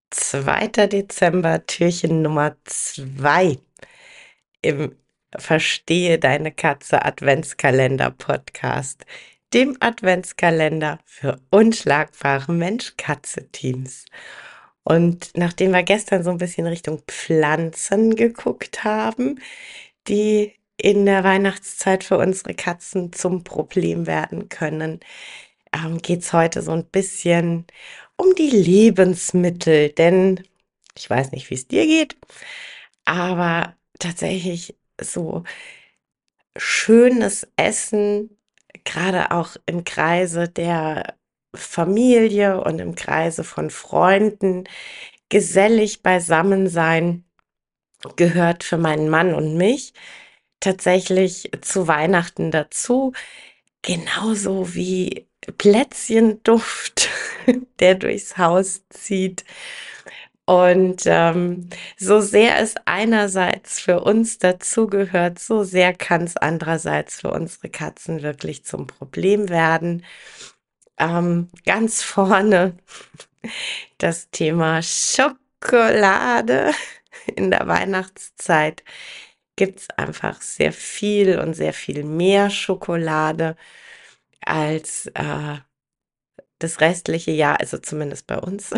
2. Dezember, Türchen Nummer 2 im Verstehe deine Katze Adventskalender Podcast, dem Adventskalender für unschlagbare Mensch-Katze-Teams. Und nachdem wir gestern so ein bisschen Richtung Pflanzen geguckt haben, die in der Weihnachtszeit für unsere Katzen zum Problem werden können, geht es heute so ein bisschen um die Lebensmittel. Denn ich weiß nicht, wie es dir geht, aber tatsächlich so schönes Essen, gerade auch im Kreise der Familie und im Kreise von Freunden, gesellig beisammen sein, gehört für meinen Mann und mich tatsächlich zu Weihnachten dazu, genauso wie Plätzchenduft, der durchs Haus zieht. Und so sehr es einerseits für uns dazugehört, so sehr kann es andererseits für unsere Katzen wirklich zum Problem werden. Ganz vorne das Thema Schokolade. In der Weihnachtszeit gibt's einfach sehr viel und sehr viel mehr Schokolade als das restliche Jahr, also zumindest bei uns.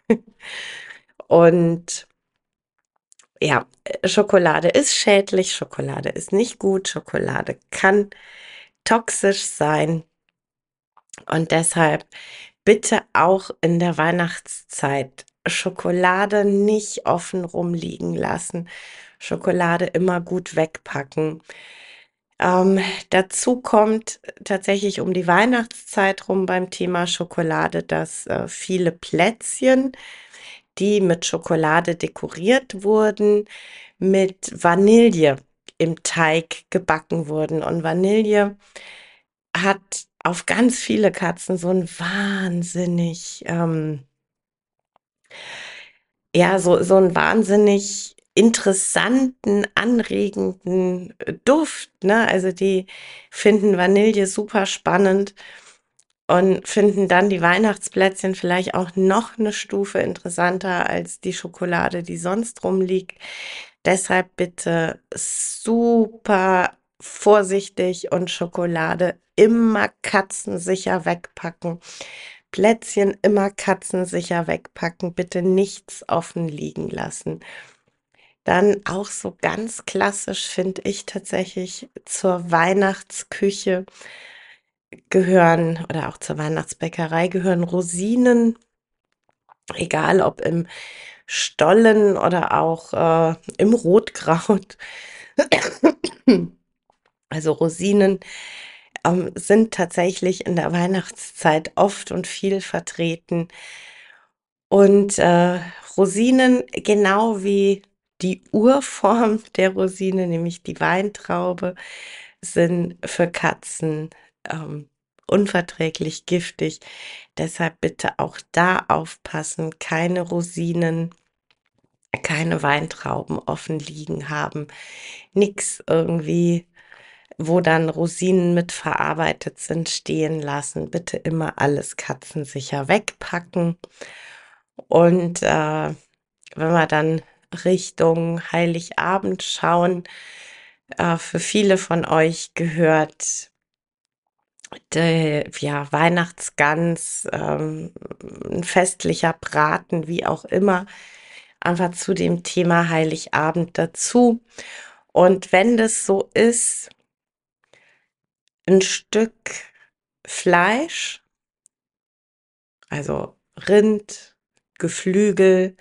Und ja, Schokolade ist schädlich, Schokolade ist nicht gut, Schokolade kann toxisch sein und deshalb bitte auch in der Weihnachtszeit Schokolade nicht offen rumliegen lassen. Schokolade immer gut wegpacken. Ähm, Dazu kommt tatsächlich um die Weihnachtszeit rum beim Thema Schokolade, dass viele Plätzchen, die mit Schokolade dekoriert wurden, mit Vanille im Teig gebacken wurden. Und Vanille hat auf ganz viele Katzen so ein wahnsinnig, ja, so einen wahnsinnig interessanten, anregenden Duft, ne? Also die finden Vanille super spannend und finden dann die Weihnachtsplätzchen vielleicht auch noch eine Stufe interessanter als die Schokolade, die sonst rumliegt. Deshalb bitte super vorsichtig und Schokolade immer katzensicher wegpacken. Plätzchen immer katzensicher wegpacken, bitte nichts offen liegen lassen. Dann auch so ganz klassisch finde ich tatsächlich zur Weihnachtsküche gehören oder auch zur Weihnachtsbäckerei gehören Rosinen, egal ob im Stollen oder auch im Rotkraut. Also Rosinen sind tatsächlich in der Weihnachtszeit oft und viel vertreten. Und Rosinen, genau wie die Urform der Rosine, nämlich die Weintraube, sind für Katzen unverträglich giftig. Deshalb bitte auch da aufpassen, keine Rosinen, keine Weintrauben offen liegen haben. Nix irgendwie, wo dann Rosinen mit verarbeitet sind, stehen lassen. Bitte immer alles katzensicher wegpacken. Und wenn wir dann Richtung Heiligabend schauen, für viele von euch gehört der, ja, Weihnachtsgans, ein festlicher Braten, wie auch immer, einfach zu dem Thema Heiligabend dazu. Und wenn das so ist, ein Stück Fleisch, also Rind, Geflügel,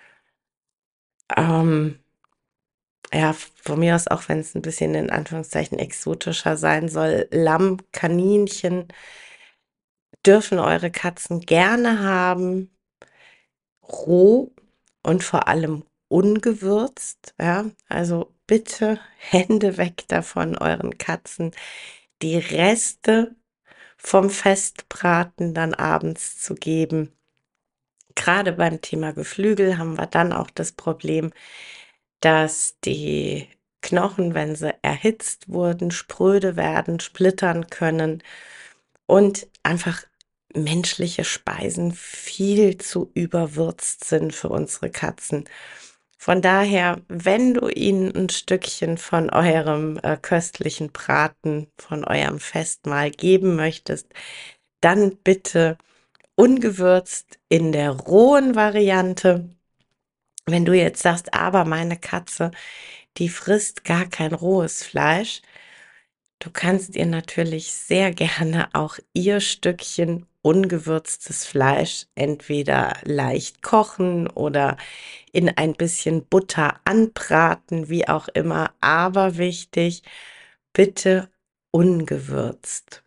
ähm, ja, von mir aus auch, wenn es ein bisschen in Anführungszeichen exotischer sein soll, Lamm, Kaninchen dürfen eure Katzen gerne haben, roh und vor allem ungewürzt, ja? Also bitte Hände weg davon, euren Katzen die Reste vom Festbraten dann abends zu geben. Gerade beim Thema Geflügel haben wir dann auch das Problem, dass die Knochen, wenn sie erhitzt wurden, spröde werden, splittern können und einfach menschliche Speisen viel zu überwürzt sind für unsere Katzen. Von daher, wenn du ihnen ein Stückchen von eurem köstlichen Braten, von eurem Festmahl geben möchtest, dann bitte ungewürzt in der rohen Variante. Wenn du jetzt sagst, aber meine Katze, die frisst gar kein rohes Fleisch, du kannst ihr natürlich sehr gerne auch ihr Stückchen ungewürztes Fleisch entweder leicht kochen oder in ein bisschen Butter anbraten, wie auch immer. Aber wichtig, bitte ungewürzt.